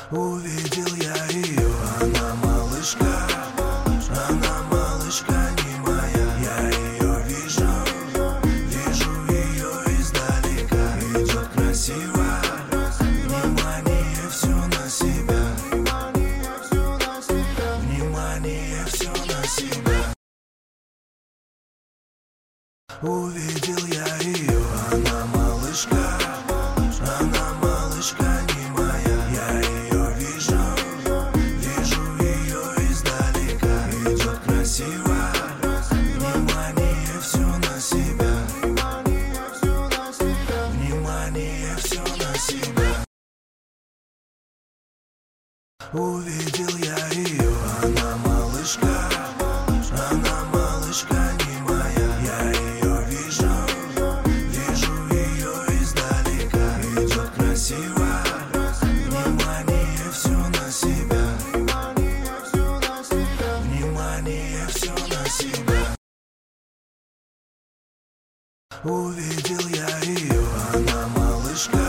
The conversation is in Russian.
Увидел я ее, она малышка не моя. Я ее вижу ее издалека. Идет красиво, внимание все на себя. Внимание все на себя. Увидел я ее, она малышка не моя. Я ее вижу ее издалека. Идет красиво, внимание все на себя. Внимание все на себя. Увидел я ее, она малышка не моя. Я ее вижу ее издалека. Идет красиво, внимание все на себя. Внимание все на себя. Увидел я ее.